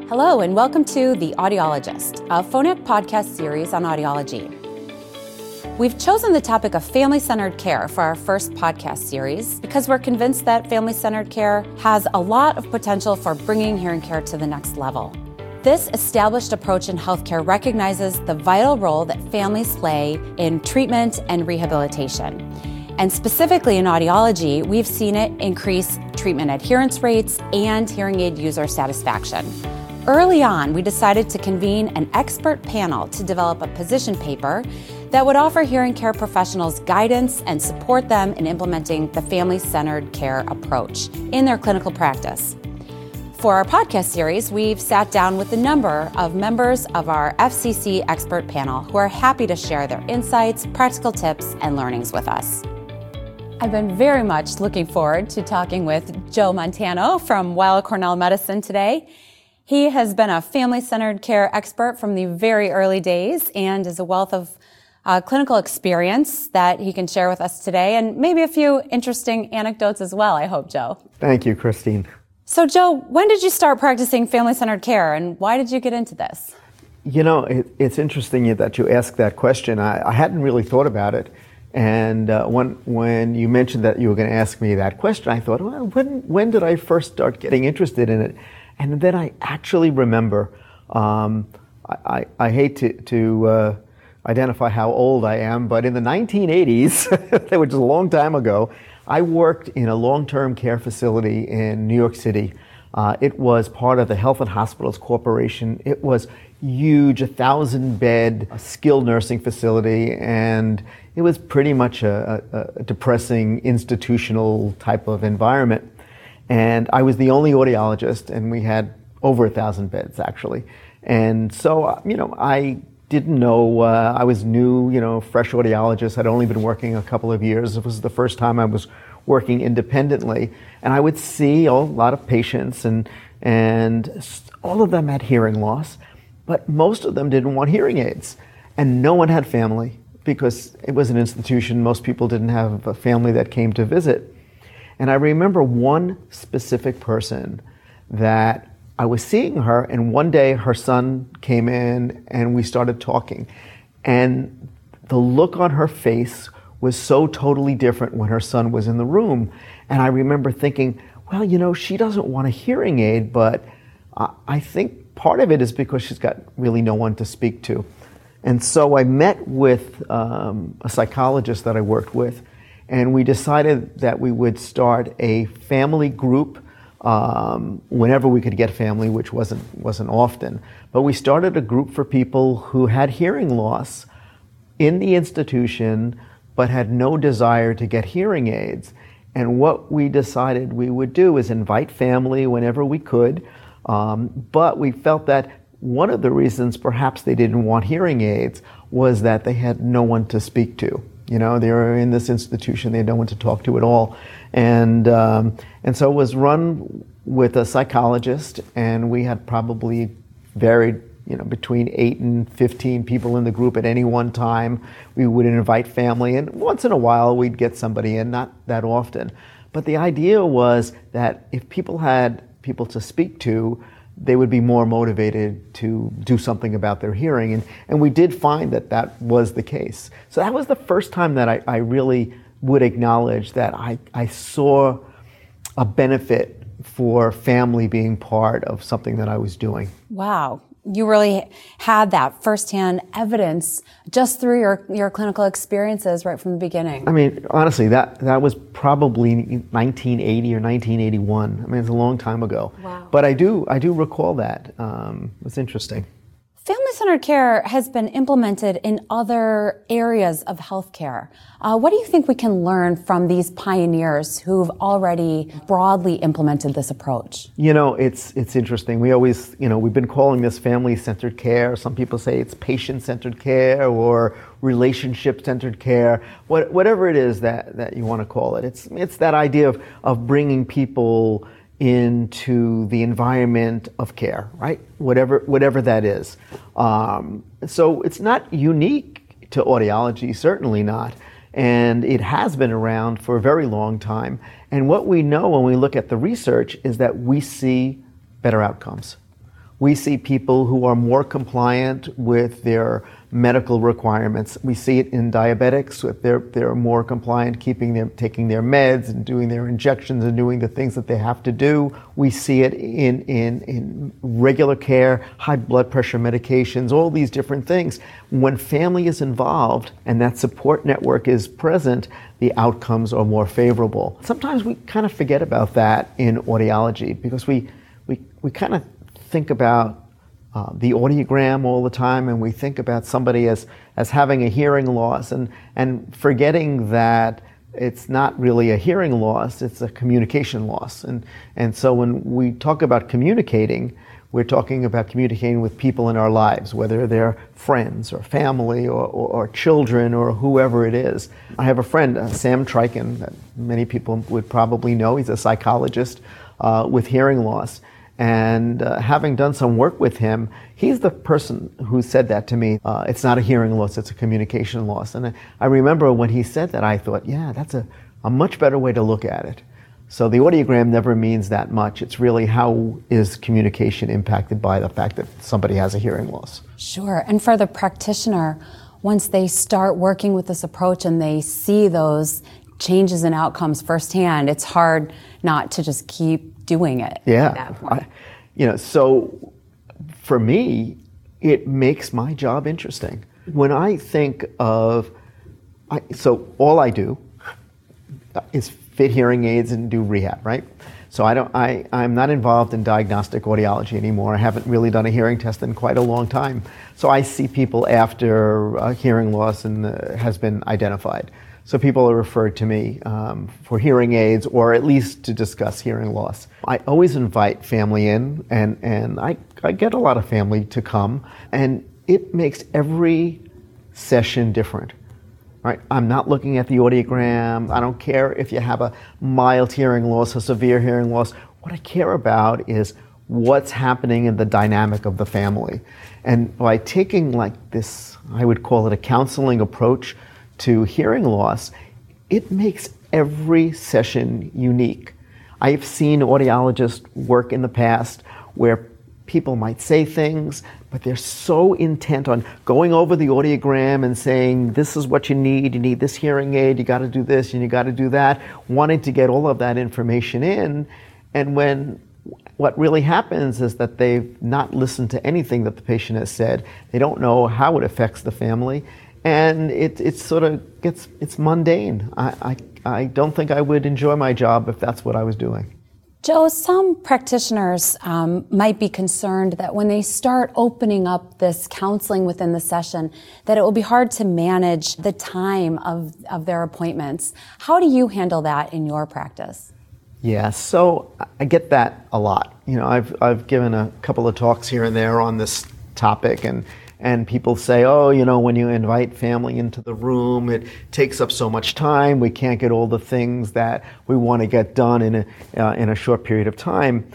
Hello, and welcome to The Audiologist, a Phonak podcast series on audiology. We've chosen the topic of family-centered care for our first podcast series because we're convinced that family-centered care has a lot of potential for bringing hearing care to the next level. This established approach in healthcare recognizes the vital role that families play in treatment and rehabilitation. And specifically in audiology, we've seen it increase treatment adherence rates and hearing aid user satisfaction. Early on, we decided to convene an expert panel to develop a position paper that would offer hearing care professionals guidance and support them in implementing the family-centered care approach in their clinical practice. For our podcast series, we've sat down with a number of members of our FCC expert panel who are happy to share their insights, practical tips, and learnings with us. I've been very much looking forward to talking with Joe Montano from Weill Cornell Medicine today. He has been a family-centered care expert from the very early days and is a wealth of clinical experience that he can share with us today, and maybe a few interesting anecdotes as well, I hope, Joe. Thank you, Christine. So, Joe, when did you start practicing family-centered care, and why did you get into this? You know, it's interesting that you ask that question. I hadn't really thought about it, and when you mentioned that you were going to ask me that question, I thought, well, when did I first start getting interested in it? And then I actually remember, I hate to identify how old I am, but in the 1980s, which is a long time ago, I worked in a long-term care facility in New York City. It was part of the Health and Hospitals Corporation. It was huge, 1,000-bed skilled nursing facility, and it was pretty much a depressing institutional type of environment. And I was the only audiologist, and we had over 1,000 beds, actually. And so, I didn't know, I was new, fresh audiologist. I'd only been working a couple of years. It was the first time I was working independently. And I would see a lot of patients, and all of them had hearing loss, but most of them didn't want hearing aids. And no one had family, because it was an institution. Most people didn't have a family that came to visit. And I remember one specific person that I was seeing her, and one day her son came in and we started talking. And the look on her face was so totally different when her son was in the room. And I remember thinking, well, she doesn't want a hearing aid, but I think part of it is because she's got really no one to speak to. And so I met with a psychologist that I worked with, and we decided that we would start a family group whenever we could get family, which wasn't often. But we started a group for people who had hearing loss in the institution, but had no desire to get hearing aids. And what we decided we would do is invite family whenever we could. But we felt that one of the reasons perhaps they didn't want hearing aids was that they had no one to speak to. They were in this institution, they had no one to talk to at all. And so it was run with a psychologist, and we had probably varied, between 8 and 15 people in the group at any one time. We would invite family, and once in a while we'd get somebody in, not that often. But the idea was that if people had people to speak to, they would be more motivated to do something about their hearing. And we did find that was the case. So that was the first time that I really would acknowledge that I saw a benefit for family being part of something that I was doing. Wow. You really had that firsthand evidence just through your clinical experiences right from the beginning. I mean, honestly, that was probably 1980 or 1981. I mean, it's a long time ago. Wow. But I do recall that. It's interesting. Family-centered care has been implemented in other areas of healthcare. What do you think we can learn from these pioneers who've already broadly implemented this approach? It's interesting. We always, we've been calling this family-centered care. Some people say it's patient-centered care or relationship-centered care. Whatever it is that you want to call it. It's that idea of bringing people into the environment of care, right? Whatever that is. So it's not unique to audiology, certainly not. And it has been around for a very long time. And what we know when we look at the research is that we see better outcomes. We see people who are more compliant with their medical requirements. We see it in diabetics. They're more compliant, taking their meds and doing their injections and doing the things that they have to do. We see it in regular care, high blood pressure medications, all these different things. When family is involved and that support network is present, the outcomes are more favorable. Sometimes we kind of forget about that in audiology because we kind of think about the audiogram all the time, and we think about somebody as having a hearing loss and forgetting that it's not really a hearing loss, it's a communication loss. And so when we talk about communicating, we're talking about communicating with people in our lives, whether they're friends or family or children or whoever it is. I have a friend, Sam Triken, that many people would probably know. He's a psychologist with hearing loss. And having done some work with him, he's the person who said that to me. It's not a hearing loss, it's a communication loss. And I remember when he said that, I thought, yeah, that's a much better way to look at it. So the audiogram never means that much. It's really how is communication impacted by the fact that somebody has a hearing loss. Sure. And for the practitioner, once they start working with this approach and they see those changes in outcomes firsthand, it's hard not to just keep doing it at that point. So for me, it makes my job interesting. When I think of, so all I do is fit hearing aids and do rehab, right? So I'm not involved in diagnostic audiology anymore. I haven't really done a hearing test in quite a long time. So I see people after a hearing loss has been identified. So people are referred to me for hearing aids or at least to discuss hearing loss. I always invite family in, and I get a lot of family to come, and it makes every session different. Right? I'm not looking at the audiogram. I don't care if you have a mild hearing loss, a severe hearing loss. What I care about is what's happening in the dynamic of the family. And by taking like this, I would call it a counseling approach to hearing loss, it makes every session unique. I've seen audiologists work in the past where people might say things, but they're so intent on going over the audiogram and saying, this is what you need this hearing aid, you gotta do this and you gotta do that, wanting to get all of that information in. And when what really happens is that they've not listened to anything that the patient has said, they don't know how it affects the family, and it sort of gets, it's mundane. I don't think I would enjoy my job if that's what I was doing. Joe, some practitioners might be concerned that when they start opening up this counseling within the session, that it will be hard to manage the time of their appointments. How do you handle that in your practice? Yeah, so I get that a lot. I've given a couple of talks here and there on this topic, and people say, when you invite family into the room, it takes up so much time. We can't get all the things that we want to get done in a short period of time.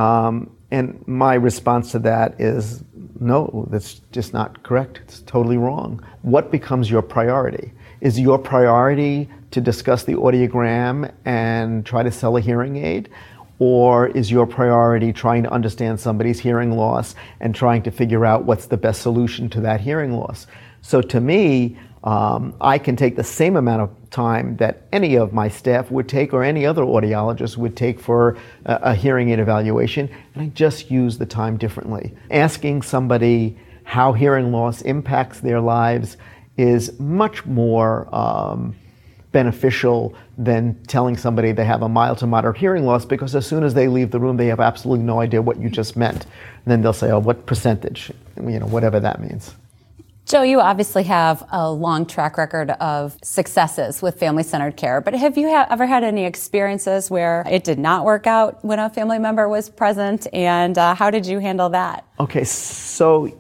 And my response to that is, no, that's just not correct. It's totally wrong. What becomes your priority? Is your priority to discuss the audiogram and try to sell a hearing aid? Or is your priority trying to understand somebody's hearing loss and trying to figure out what's the best solution to that hearing loss? So to me, I can take the same amount of time that any of my staff would take or any other audiologist would take for a hearing aid evaluation, and I just use the time differently. Asking somebody how hearing loss impacts their lives is much more beneficial than telling somebody they have a mild to moderate hearing loss, because as soon as they leave the room, they have absolutely no idea what you just meant. And then they'll say, what percentage? Whatever that means. Joe, you obviously have a long track record of successes with family-centered care, but have you ever had any experiences where it did not work out when a family member was present, and how did you handle that? Okay, so,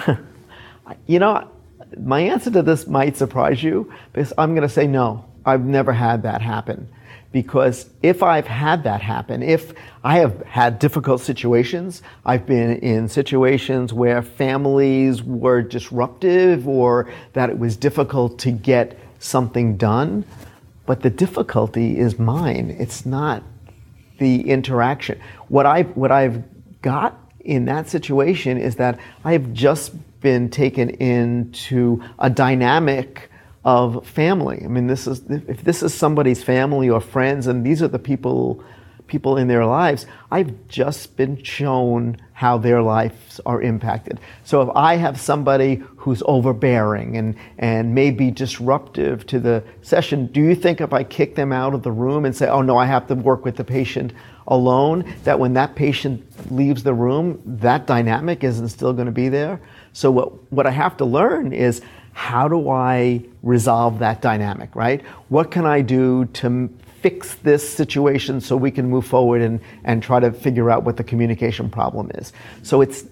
my answer to this might surprise you, because I'm going to say no. I've never had that happen, because if I've had that happen, if I have had difficult situations, I've been in situations where families were disruptive or that it was difficult to get something done, but the difficulty is mine. It's not the interaction. What I've got in that situation is that I've just been taken into a dynamic of family. I mean, if this is somebody's family or friends, and these are the people in their lives, I've just been shown how their lives are impacted. So if I have somebody who's overbearing and may be disruptive to the session, do you think if I kick them out of the room and say, oh no, I have to work with the patient alone, that when that patient leaves the room, that dynamic isn't still going to be there? So what I have to learn is, how do I resolve that dynamic, right? What can I do to fix this situation so we can move forward and try to figure out what the communication problem is? So it's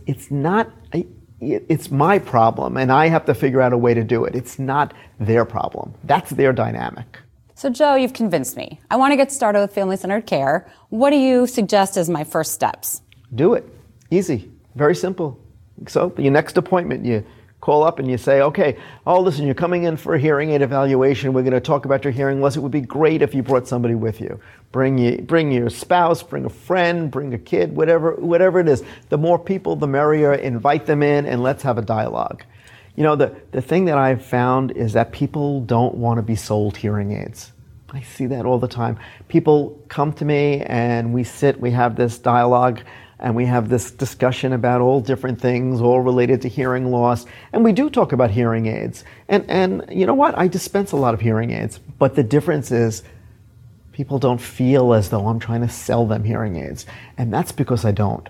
my problem, and I have to figure out a way to do it. It's not their problem. That's their dynamic. So Joe, you've convinced me. I want to get started with family-centered care. What do you suggest as my first steps? Do it. Easy. Very simple. So your next appointment, you call up and you say, okay, oh, listen, you're coming in for a hearing aid evaluation. We're going to talk about your hearing loss. It would be great if you brought somebody with you. Bring your spouse, bring a friend, bring a kid, whatever it is. The more people, the merrier. Invite them in and let's have a dialogue. You know, the thing that I've found is that people don't want to be sold hearing aids. I see that all the time. People come to me and we have this dialogue, and we have this discussion about all different things, all related to hearing loss. And we do talk about hearing aids. And you know what? I dispense a lot of hearing aids. But the difference is people don't feel as though I'm trying to sell them hearing aids. And that's because I don't.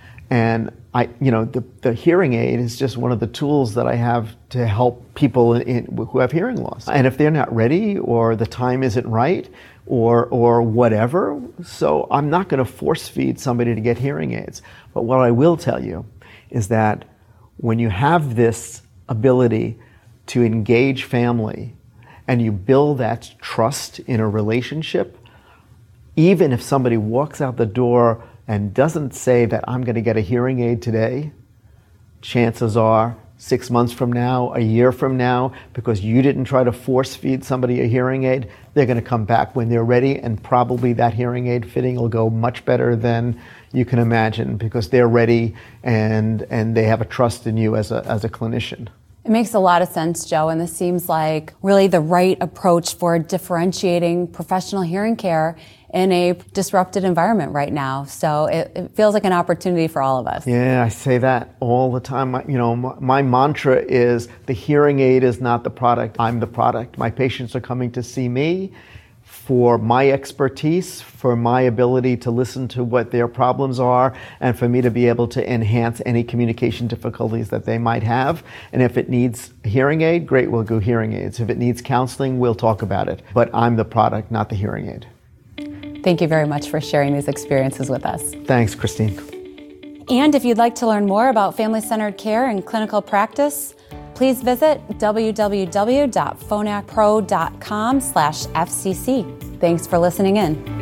And the hearing aid is just one of the tools that I have to help people who have hearing loss. And if they're not ready, or the time isn't right, or whatever, so I'm not going to force feed somebody to get hearing aids. But what I will tell you is that when you have this ability to engage family and you build that trust in a relationship, even if somebody walks out the door and doesn't say that I'm going to get a hearing aid today, chances are 6 months from now, a year from now, because you didn't try to force feed somebody a hearing aid, they're going to come back when they're ready, and probably that hearing aid fitting will go much better than you can imagine, because they're ready and they have a trust in you as a clinician. It makes a lot of sense, Joe, and this seems like really the right approach for differentiating professional hearing care in a disrupted environment right now. So it feels like an opportunity for all of us. Yeah, I say that all the time. My mantra is, the hearing aid is not the product, I'm the product. My patients are coming to see me for my expertise, for my ability to listen to what their problems are, and for me to be able to enhance any communication difficulties that they might have. And if it needs a hearing aid, great, we'll go hearing aids. If it needs counseling, we'll talk about it. But I'm the product, not the hearing aid. Thank you very much for sharing these experiences with us. Thanks, Christine. And if you'd like to learn more about family-centered care and clinical practice, please visit www.phonakpro.com/FCC. Thanks for listening in.